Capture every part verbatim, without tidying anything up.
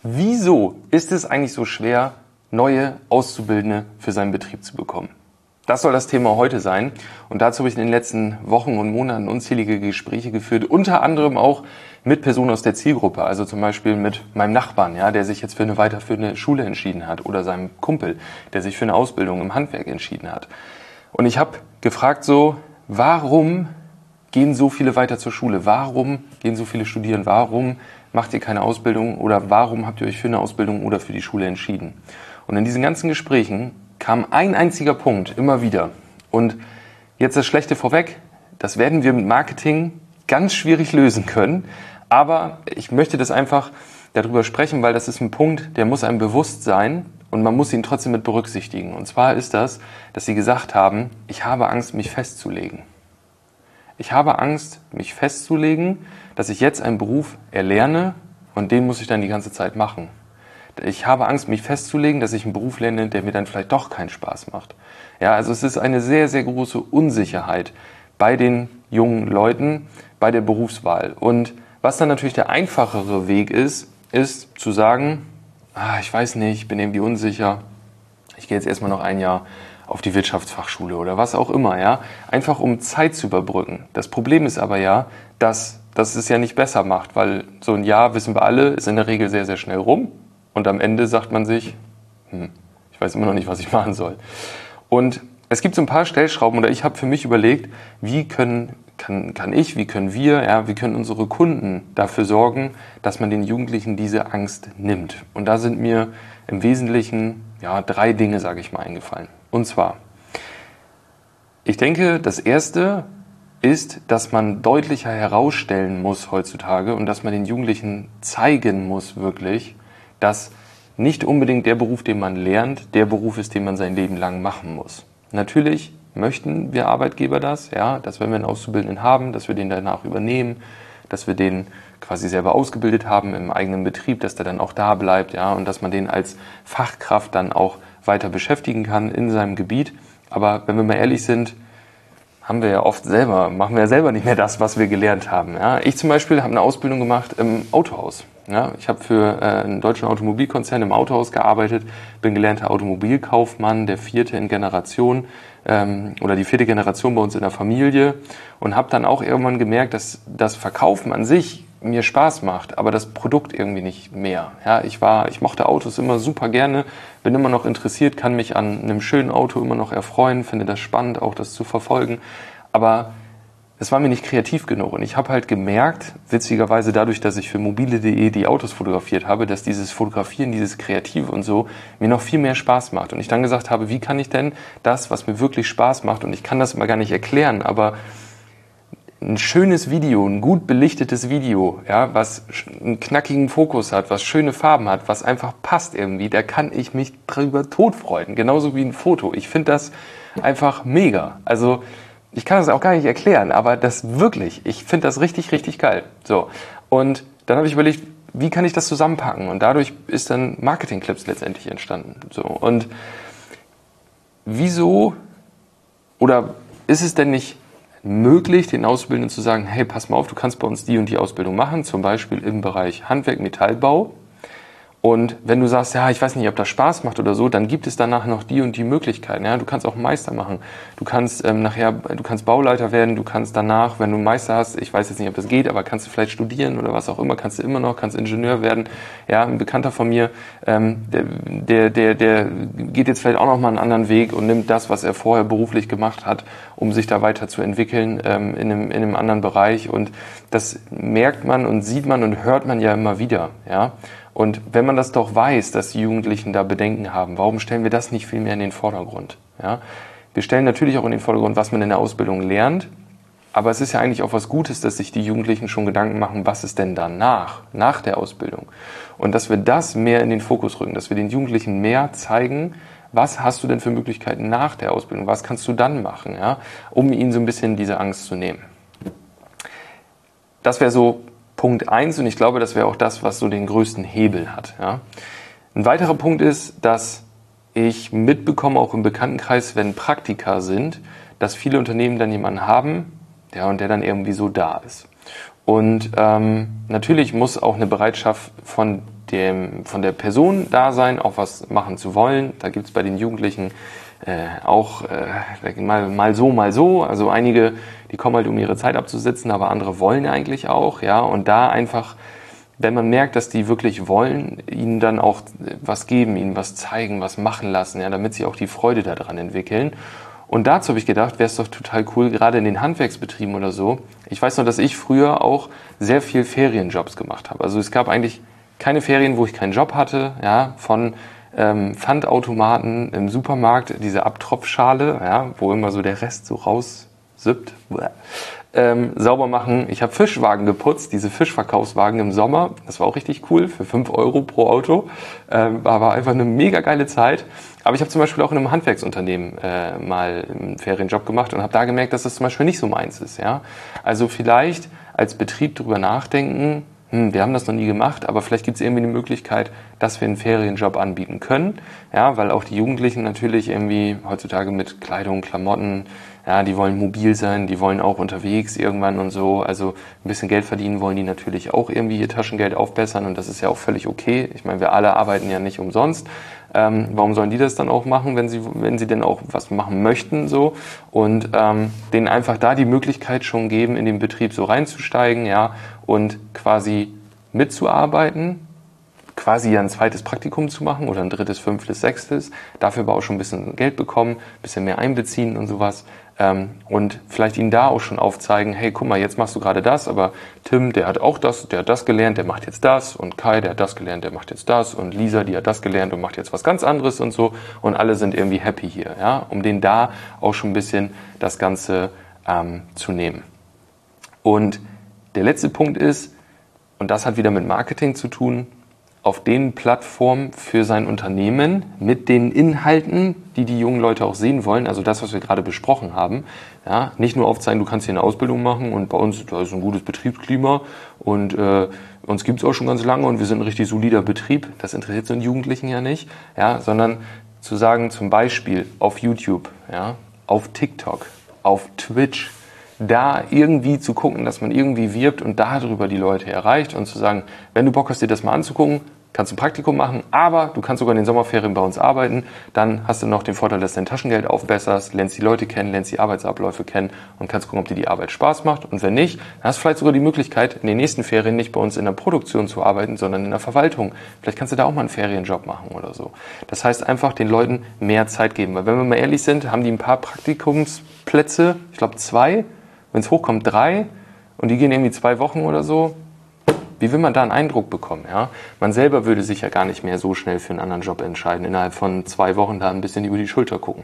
Wieso ist es eigentlich so schwer, neue Auszubildende für seinen Betrieb zu bekommen? Das soll das Thema heute sein. Und dazu habe ich in den letzten Wochen und Monaten unzählige Gespräche geführt, unter anderem auch mit Personen aus der Zielgruppe, also zum Beispiel mit meinem Nachbarn, ja, der sich jetzt für eine weiterführende Schule entschieden hat, oder seinem Kumpel, der sich für eine Ausbildung im Handwerk entschieden hat. Und ich habe gefragt so, warum gehen so viele weiter zur Schule? Warum gehen so viele studieren? Warum macht ihr keine Ausbildung oder warum habt ihr euch für eine Ausbildung oder für die Schule entschieden? Und in diesen ganzen Gesprächen kam ein einziger Punkt immer wieder. Und jetzt das Schlechte vorweg, das werden wir mit Marketing ganz schwierig lösen können. Aber ich möchte das einfach darüber sprechen, weil das ist ein Punkt, der muss einem bewusst sein und man muss ihn trotzdem mit berücksichtigen. Und zwar ist das, dass sie gesagt haben, ich habe Angst, mich festzulegen. Ich habe Angst, mich festzulegen, dass ich jetzt einen Beruf erlerne und den muss ich dann die ganze Zeit machen. Ich habe Angst, mich festzulegen, dass ich einen Beruf lerne, der mir dann vielleicht doch keinen Spaß macht. Ja, also es ist eine sehr, sehr große Unsicherheit bei den jungen Leuten, bei der Berufswahl. Und was dann natürlich der einfachere Weg ist, ist zu sagen, ah, ich weiß nicht, ich bin irgendwie unsicher, ich gehe jetzt erstmal noch ein Jahr auf die Wirtschaftsfachschule oder was auch immer, ja, einfach um Zeit zu überbrücken. Das Problem ist aber ja, dass, dass es ja nicht besser macht, weil so ein Jahr, wissen wir alle, ist in der Regel sehr, sehr schnell rum und am Ende sagt man sich, hm, ich weiß immer noch nicht, was ich machen soll. Und es gibt so ein paar Stellschrauben oder ich habe für mich überlegt, wie können, kann, kann ich, wie können wir, ja, wie können unsere Kunden dafür sorgen, dass man den Jugendlichen diese Angst nimmt. Und da sind mir im Wesentlichen ja, drei Dinge, sage ich mal, eingefallen. Und zwar, ich denke, das erste ist, dass man deutlicher herausstellen muss heutzutage und dass man den Jugendlichen zeigen muss wirklich, dass nicht unbedingt der Beruf, den man lernt, der Beruf ist, den man sein Leben lang machen muss. Natürlich möchten wir Arbeitgeber das, ja, dass wenn wir einen Auszubildenden haben, dass wir den danach übernehmen, dass wir den quasi selber ausgebildet haben im eigenen Betrieb, dass der dann auch da bleibt, ja, und dass man den als Fachkraft dann auch weiter beschäftigen kann in seinem Gebiet. Aber wenn wir mal ehrlich sind, haben wir ja oft selber, machen wir ja selber nicht mehr das, was wir gelernt haben. Ja. Ich zum Beispiel habe eine Ausbildung gemacht im Autohaus. Ja. Ich habe für äh, einen deutschen Automobilkonzern im Autohaus gearbeitet, bin gelernter Automobilkaufmann, der vierte in Generation ähm, oder die vierte Generation bei uns in der Familie und habe dann auch irgendwann gemerkt, dass das Verkaufen an sich mir Spaß macht, aber das Produkt irgendwie nicht mehr. Ja, ich war, ich mochte Autos immer super gerne, bin immer noch interessiert, kann mich an einem schönen Auto immer noch erfreuen, finde das spannend, auch das zu verfolgen, aber es war mir nicht kreativ genug und ich habe halt gemerkt, witzigerweise dadurch, dass ich für mobile punkt de die Autos fotografiert habe, dass dieses Fotografieren, dieses Kreative und so mir noch viel mehr Spaß macht und ich dann gesagt habe, wie kann ich denn das, was mir wirklich Spaß macht und ich kann das immer gar nicht erklären, aber ein schönes Video, ein gut belichtetes Video, ja, was einen knackigen Fokus hat, was schöne Farben hat, was einfach passt irgendwie, da kann ich mich drüber totfreuen, genauso wie ein Foto. Ich finde das einfach mega. Also ich kann das auch gar nicht erklären, aber das wirklich, ich finde das richtig, richtig geil. So, und dann habe ich überlegt, wie kann ich das zusammenpacken? Und dadurch ist dann Marketing-Clips letztendlich entstanden. So, und wieso oder ist es denn nicht möglich, den Auszubildenden zu sagen, hey, pass mal auf, du kannst bei uns die und die Ausbildung machen, zum Beispiel im Bereich Handwerk, Metallbau. Und wenn du sagst, ja, ich weiß nicht, ob das Spaß macht oder so, dann gibt es danach noch die und die Möglichkeiten. Ja, du kannst auch einen Meister machen. Du kannst ähm, nachher, du kannst Bauleiter werden. Du kannst danach, wenn du einen Meister hast, ich weiß jetzt nicht, ob das geht, aber kannst du vielleicht studieren oder was auch immer. Kannst du immer noch, kannst Ingenieur werden. Ja, ein Bekannter von mir, ähm, der, der, der, der geht jetzt vielleicht auch noch mal einen anderen Weg und nimmt das, was er vorher beruflich gemacht hat, um sich da weiter zu entwickeln ähm, in einem, in einem anderen Bereich. Und das merkt man und sieht man und hört man ja immer wieder. Ja. Und wenn man das doch weiß, dass die Jugendlichen da Bedenken haben, warum stellen wir das nicht viel mehr in den Vordergrund? Ja? Wir stellen natürlich auch in den Vordergrund, was man in der Ausbildung lernt, aber es ist ja eigentlich auch was Gutes, dass sich die Jugendlichen schon Gedanken machen, was ist denn danach, nach der Ausbildung? Und dass wir das mehr in den Fokus rücken, dass wir den Jugendlichen mehr zeigen, was hast du denn für Möglichkeiten nach der Ausbildung, was kannst du dann machen, ja? Um ihnen so ein bisschen diese Angst zu nehmen. Das wäre so Punkt eins und ich glaube, das wäre auch das, was so den größten Hebel hat. Ja. Ein weiterer Punkt ist, dass ich mitbekomme, auch im Bekanntenkreis, wenn Praktika sind, dass viele Unternehmen dann jemanden haben, der und der dann irgendwie so da ist. Und ähm, natürlich muss auch eine Bereitschaft von dem von der Person da sein, auch was machen zu wollen. Da gibt es bei den Jugendlichen äh, auch äh, mal, mal so, mal so. Also einige, die kommen halt, um ihre Zeit abzusitzen, aber andere wollen eigentlich auch. Ja, und da einfach, wenn man merkt, dass die wirklich wollen, ihnen dann auch was geben, ihnen was zeigen, was machen lassen, ja, damit sie auch die Freude daran entwickeln. Und dazu habe ich gedacht, wäre es doch total cool, gerade in den Handwerksbetrieben oder so. Ich weiß noch, dass ich früher auch sehr viel Ferienjobs gemacht habe. Also es gab eigentlich keine Ferien, wo ich keinen Job hatte, ja, von ähm, Pfandautomaten im Supermarkt, diese Abtropfschale, ja, wo immer so der Rest so raussippt, ähm, sauber machen. Ich habe Fischwagen geputzt, diese Fischverkaufswagen im Sommer. Das war auch richtig cool, für fünf Euro pro Auto. Ähm, war, war einfach eine mega geile Zeit. Aber ich habe zum Beispiel auch in einem Handwerksunternehmen äh, mal einen Ferienjob gemacht und habe da gemerkt, dass das zum Beispiel nicht so meins ist. Ja? Also vielleicht als Betrieb drüber nachdenken, hm, wir haben das noch nie gemacht, aber vielleicht gibt es irgendwie eine Möglichkeit, dass wir einen Ferienjob anbieten können. Ja, weil auch die Jugendlichen natürlich irgendwie heutzutage mit Kleidung, Klamotten, ja, die wollen mobil sein, die wollen auch unterwegs irgendwann und so. Also ein bisschen Geld verdienen wollen die natürlich auch irgendwie ihr Taschengeld aufbessern und das ist ja auch völlig okay. Ich meine, wir alle arbeiten ja nicht umsonst. Ähm, warum sollen die das dann auch machen, wenn sie, wenn sie denn auch was machen möchten, so? Und ähm, denen einfach da die Möglichkeit schon geben, in den Betrieb so reinzusteigen, ja, und quasi mitzuarbeiten, quasi ja ein zweites Praktikum zu machen oder ein drittes, fünftes, sechstes, dafür aber auch schon ein bisschen Geld bekommen, ein bisschen mehr einbeziehen und sowas. Ähm, und vielleicht ihnen da auch schon aufzeigen, hey, guck mal, jetzt machst du gerade das, aber Tim, der hat auch das, der hat das gelernt, der macht jetzt das und Kai, der hat das gelernt, der macht jetzt das und Lisa, die hat das gelernt und macht jetzt was ganz anderes und so und alle sind irgendwie happy hier, ja, um denen da auch schon ein bisschen das Ganze ähm, zu nehmen. Und der letzte Punkt ist, und das hat wieder mit Marketing zu tun, auf den Plattformen für sein Unternehmen mit den Inhalten, die die jungen Leute auch sehen wollen, also das, was wir gerade besprochen haben, ja, nicht nur aufzeigen, du kannst hier eine Ausbildung machen und bei uns, da ist ein gutes Betriebsklima und äh, uns gibt's auch schon ganz lange und wir sind ein richtig solider Betrieb, das interessiert so einen Jugendlichen ja nicht, ja, sondern zu sagen, zum Beispiel auf YouTube, ja, auf TikTok, auf Twitch, da irgendwie zu gucken, dass man irgendwie wirbt und darüber die Leute erreicht und zu sagen, wenn du Bock hast, dir das mal anzugucken, kannst du ein Praktikum machen, aber du kannst sogar in den Sommerferien bei uns arbeiten, dann hast du noch den Vorteil, dass du dein Taschengeld aufbesserst, lernst die Leute kennen, lernst die Arbeitsabläufe kennen und kannst gucken, ob dir die Arbeit Spaß macht und wenn nicht, dann hast du vielleicht sogar die Möglichkeit, in den nächsten Ferien nicht bei uns in der Produktion zu arbeiten, sondern in der Verwaltung. Vielleicht kannst du da auch mal einen Ferienjob machen oder so. Das heißt einfach den Leuten mehr Zeit geben, weil wenn wir mal ehrlich sind, haben die ein paar Praktikumsplätze, ich glaube zwei, wenn es hochkommt, drei und die gehen irgendwie zwei Wochen oder so, wie will man da einen Eindruck bekommen? Ja? Man selber würde sich ja gar nicht mehr so schnell für einen anderen Job entscheiden, innerhalb von zwei Wochen da ein bisschen über die Schulter gucken.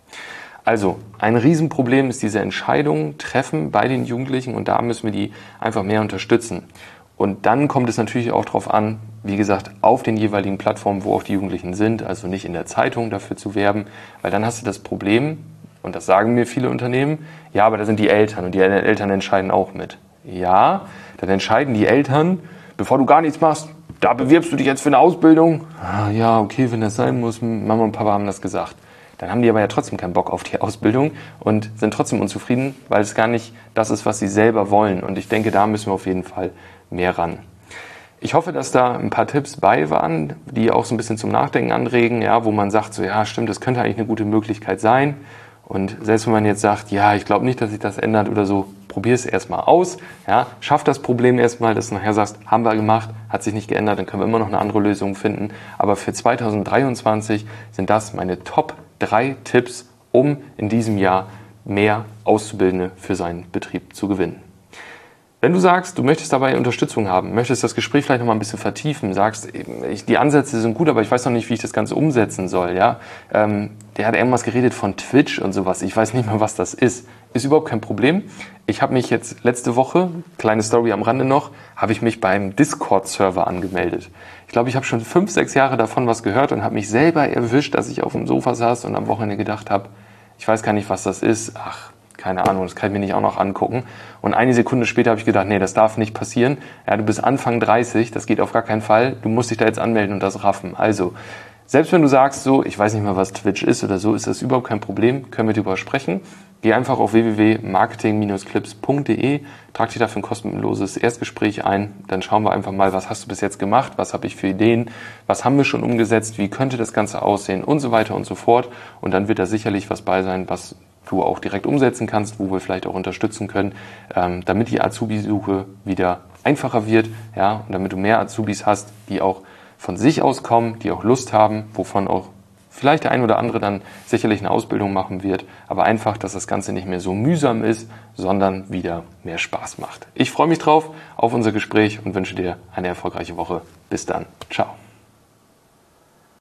Also, ein Riesenproblem ist diese Entscheidung treffen bei den Jugendlichen und da müssen wir die einfach mehr unterstützen. Und dann kommt es natürlich auch darauf an, wie gesagt, auf den jeweiligen Plattformen, wo auch die Jugendlichen sind, also nicht in der Zeitung dafür zu werben, weil dann hast du das Problem, und das sagen mir viele Unternehmen, ja, aber da sind die Eltern und die Eltern entscheiden auch mit. Ja, dann entscheiden die Eltern, bevor du gar nichts machst, da bewirbst du dich jetzt für eine Ausbildung. Ah, ja, okay, wenn das sein muss, Mama und Papa haben das gesagt. Dann haben die aber ja trotzdem keinen Bock auf die Ausbildung und sind trotzdem unzufrieden, weil es gar nicht das ist, was sie selber wollen. Und ich denke, da müssen wir auf jeden Fall mehr ran. Ich hoffe, dass da ein paar Tipps bei waren, die auch so ein bisschen zum Nachdenken anregen, ja, wo man sagt, so ja, stimmt, das könnte eigentlich eine gute Möglichkeit sein. Und selbst wenn man jetzt sagt, ja, ich glaube nicht, dass sich das ändert oder so, probier es erstmal aus. Ja, schaff das Problem erstmal, dass du nachher sagst, haben wir gemacht, hat sich nicht geändert, dann können wir immer noch eine andere Lösung finden. Aber für zweitausenddreiundzwanzig sind das meine Top drei Tipps, um in diesem Jahr mehr Auszubildende für seinen Betrieb zu gewinnen. Wenn du sagst, du möchtest dabei Unterstützung haben, möchtest das Gespräch vielleicht noch mal ein bisschen vertiefen, sagst, ich, die Ansätze sind gut, aber ich weiß noch nicht, wie ich das Ganze umsetzen soll, ja, ähm, der hat irgendwas geredet von Twitch und sowas, ich weiß nicht mal, was das ist, ist überhaupt kein Problem. Ich habe mich jetzt letzte Woche, kleine Story am Rande noch, habe ich mich beim Discord-Server angemeldet. Ich glaube, ich habe schon fünf, sechs Jahre davon was gehört und habe mich selber erwischt, dass ich auf dem Sofa saß und am Wochenende gedacht habe, ich weiß gar nicht, was das ist, ach, keine Ahnung, das kann ich mir nicht auch noch angucken. Und eine Sekunde später habe ich gedacht, nee, das darf nicht passieren. Ja, du bist Anfang dreißig, das geht auf gar keinen Fall. Du musst dich da jetzt anmelden und das raffen. Also, selbst wenn du sagst so, ich weiß nicht mal, was Twitch ist oder so, ist das überhaupt kein Problem, können wir darüber sprechen. Geh einfach auf w w w punkt marketing Bindestrich clips punkt de, trag dich dafür ein kostenloses Erstgespräch ein, dann schauen wir einfach mal, was hast du bis jetzt gemacht, was habe ich für Ideen, was haben wir schon umgesetzt, wie könnte das Ganze aussehen und so weiter und so fort. Und dann wird da sicherlich was bei sein, was du auch direkt umsetzen kannst, wo wir vielleicht auch unterstützen können, ähm, damit die Azubi-Suche wieder einfacher wird, ja, und damit du mehr Azubis hast, die auch von sich aus kommen, die auch Lust haben, wovon auch vielleicht der ein oder andere dann sicherlich eine Ausbildung machen wird, aber einfach, dass das Ganze nicht mehr so mühsam ist, sondern wieder mehr Spaß macht. Ich freue mich drauf auf unser Gespräch und wünsche dir eine erfolgreiche Woche. Bis dann. Ciao.